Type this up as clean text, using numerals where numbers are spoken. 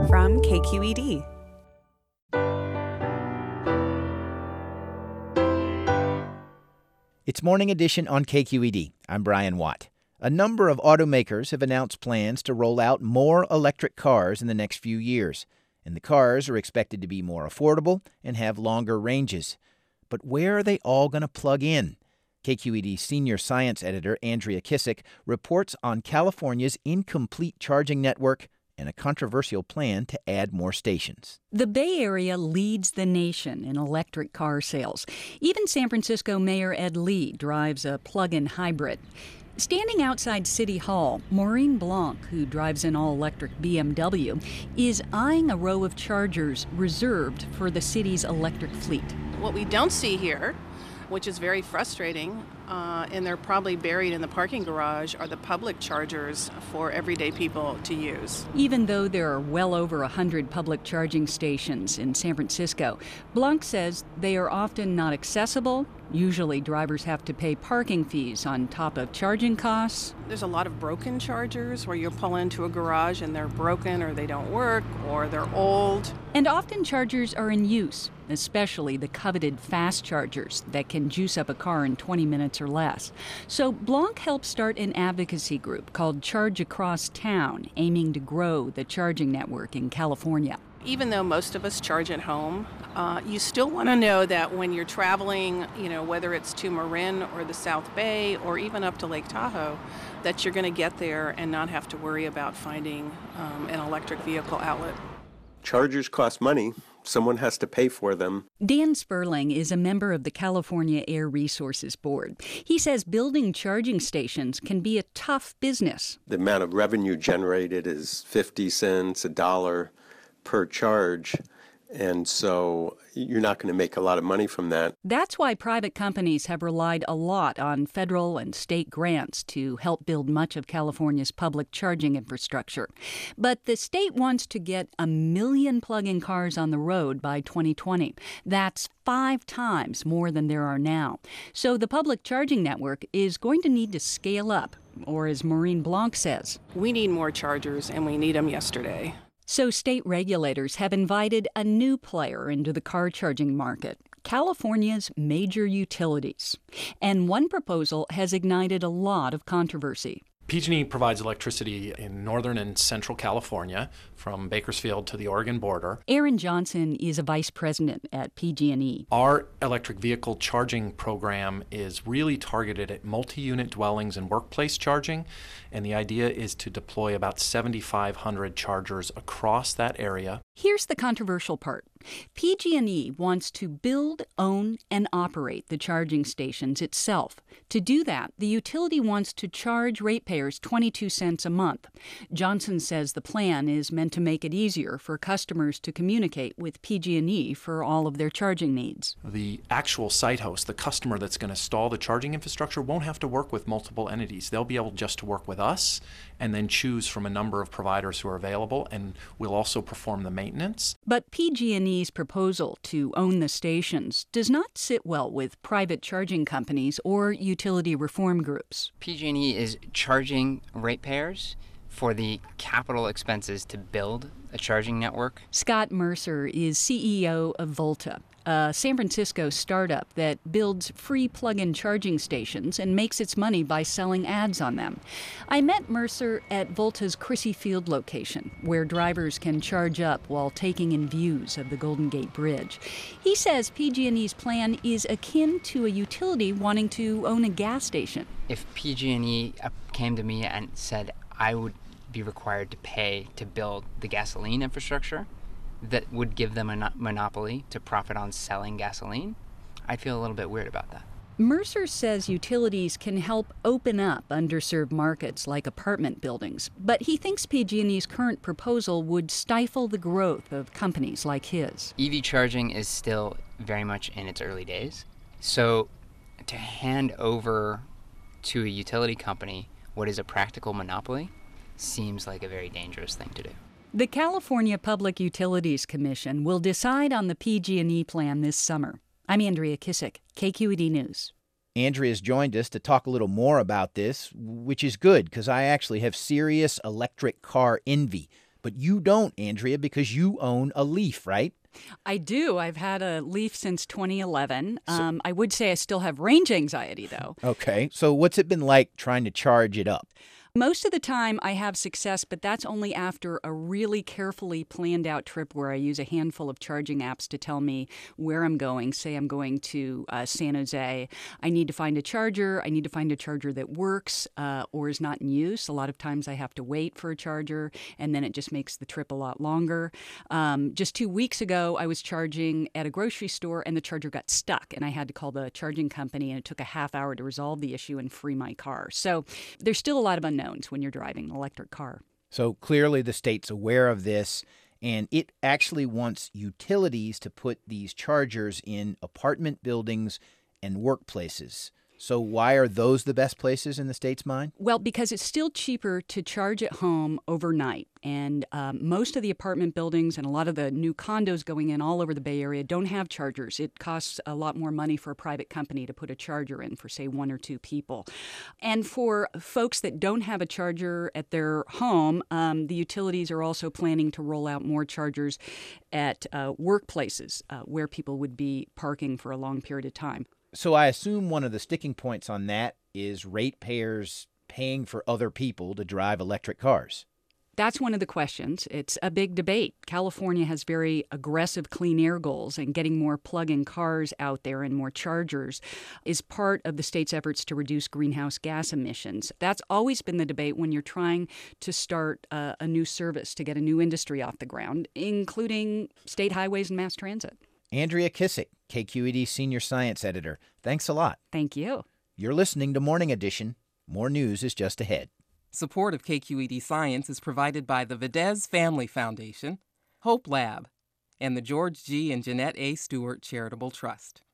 from KQED. It's Morning Edition on KQED. I'm Brian Watt. A number of automakers have announced plans to roll out more electric cars in the next few years, and the cars are expected to be more affordable and have longer ranges. But where are they all going to plug in? KQED senior science editor Andrea Kissack reports on California's incomplete charging network and a controversial plan to add more stations. The Bay Area leads the nation in electric car sales. Even San Francisco Mayor Ed Lee drives a plug-in hybrid. Standing outside City Hall, Maureen Blanc, who drives an all-electric BMW, is eyeing a row of chargers reserved for the city's electric fleet. What we don't see here, which is very frustrating, and they're probably buried in the parking garage, are the public chargers for everyday people to use. Even though there are well over 100 public charging stations in San Francisco, Blanc says they are often not accessible. Usually drivers have to pay parking fees on top of charging costs. There's a lot of broken chargers where you'll pull into a garage and they're broken or they don't work or they're old. And often chargers are in use, especially the coveted fast chargers that can juice up a car in 20 minutes or less. So Blanc helped start an advocacy group called Charge Across Town, aiming to grow the charging network in California. Even though most of us charge at home, you still want to know that when you're traveling, whether it's to Marin or the South Bay or even up to Lake Tahoe, that you're going to get there and not have to worry about finding an electric vehicle outlet. Chargers cost money. Someone has to pay for them. Dan Sperling is a member of the California Air Resources Board. He says building charging stations can be a tough business. The amount of revenue generated is 50 cents, $1 per charge, and so you're not going to make a lot of money from that. That's why private companies have relied a lot on federal and state grants to help build much of California's public charging infrastructure. But the state wants to get 1 million plug-in cars on the road by 2020. That's 5 times more than there are now. So the public charging network is going to need to scale up, or as Maureen Blanc says, we need more chargers and we need them yesterday. So state regulators have invited a new player into the car charging market, California's major utilities. And one proposal has ignited a lot of controversy. PG&E provides electricity in northern and central California, from Bakersfield to the Oregon border. Aaron Johnson is a vice president at PG&E. Our electric vehicle charging program is really targeted at multi-unit dwellings and workplace charging, and the idea is to deploy about 7,500 chargers across that area. Here's the controversial part. PG&E wants to build, own, and operate the charging stations itself. To do that, the utility wants to charge ratepayers 22 cents a month. Johnson says the plan is meant to make it easier for customers to communicate with PG&E for all of their charging needs. The actual site host, the customer that's going to install the charging infrastructure, won't have to work with multiple entities. They'll be able just to work with us and then choose from a number of providers who are available, and we'll also perform the maintenance. But PG&E's proposal to own the stations does not sit well with private charging companies or utility reform groups. PG&E is charging ratepayers for the capital expenses to build a charging network. Scott Mercer is CEO of Volta, a San Francisco startup that builds free plug-in charging stations and makes its money by selling ads on them. I met Mercer at Volta's Crissy Field location, where drivers can charge up while taking in views of the Golden Gate Bridge. He says PG&E's plan is akin to a utility wanting to own a gas station. If PG&E came to me and said I would be required to pay to build the gasoline infrastructure that would give them a monopoly to profit on selling gasoline, I'd feel a little bit weird about that. Mercer says utilities can help open up underserved markets like apartment buildings, but he thinks PG&E's current proposal would stifle the growth of companies like his. EV charging is still very much in its early days, so to hand over to a utility company what is a practical monopoly seems like a very dangerous thing to do. The California Public Utilities Commission will decide on the PG&E plan this summer. I'm Andrea Kissack, KQED News. Andrea's joined us to talk a little more about this, which is good because I actually have serious electric car envy. But you don't, Andrea, because you own a Leaf, right? I do. I've had a Leaf since 2011. I would say I still have range anxiety, though. Okay. So what's it been like trying to charge it up? Most of the time I have success, but that's only after a really carefully planned out trip where I use a handful of charging apps to tell me where I'm going. Say I'm going to San Jose. I need to find a charger. I need to find a charger that works or is not in use. A lot of times I have to wait for a charger, and then it just makes the trip a lot longer. Just 2 weeks ago, I was charging at a grocery store, and the charger got stuck, and I had to call the charging company, and it took a half hour to resolve the issue and free my car. So there's still a lot of unknowns when you're driving an electric car. So clearly the state's aware of this, and it actually wants utilities to put these chargers in apartment buildings and workplaces. So why are those the best places in the state's mind? Well, because it's still cheaper to charge at home overnight. And most of the apartment buildings and a lot of the new condos going in all over the Bay Area don't have chargers. It costs a lot more money for a private company to put a charger in for, say, 1 or 2 people. And for folks that don't have a charger at their home, the utilities are also planning to roll out more chargers at workplaces where people would be parking for a long period of time. So I assume one of the sticking points on that is ratepayers paying for other people to drive electric cars. That's one of the questions. It's a big debate. California has very aggressive clean air goals, and getting more plug-in cars out there and more chargers is part of the state's efforts to reduce greenhouse gas emissions. That's always been the debate when you're trying to start a new service, to get a new industry off the ground, including state highways and mass transit. Andrea Kissick, KQED Senior Science Editor. Thanks a lot. Thank you. You're listening to Morning Edition. More news is just ahead. Support of KQED Science is provided by the Videz Family Foundation, Hope Lab, and the George G. and Jeanette A. Stewart Charitable Trust.